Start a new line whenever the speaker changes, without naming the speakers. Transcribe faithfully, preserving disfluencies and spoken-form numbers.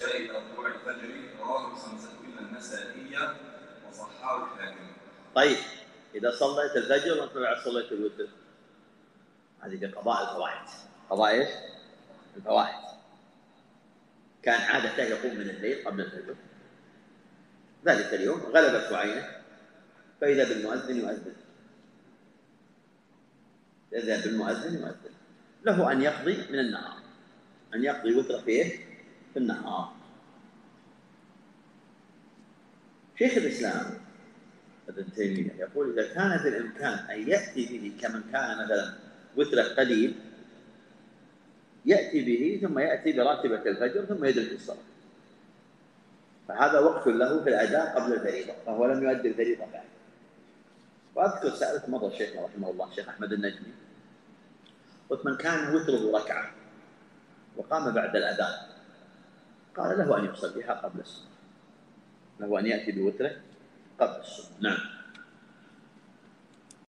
العشاء إلى طلوع الفجر رواه الخمسة إلا النسائي وصححه الحاكم.
طيب إذا صليت الفجر وأنت بعد صليت الوتر، هذه قضاء الفوائد. قضاء إيش؟ الفوائد. كان عادته يقوم من الليل قبل الفجر، ذلك اليوم غلبت عينه فإذا بالمؤذن يؤذن، إذا بالمؤذن يؤذن، له أن يقضي من النهار، أن يقضي وتر فيه في النهار. شيخ الإسلام ابن تيمية يقول إذا كان بالإمكان أن يأتي به كمن كان مثلا وتره قليل، يأتي به ثم يأتي براتبة الفجر ثم يدرك الصلاة، فهذا وقت له في الأداء قبل الفريضة، فهو لم يؤدي الفريضة بعد. وأذكر سألت مرة شيخنا رحمه الله الشيخ أحمد النجمي، قلت من كان وتره ركعة وقام بعد الأذان، قال له أن يصليها قبل السنة، له أن يأتي بوتره قبل السنة. نعم.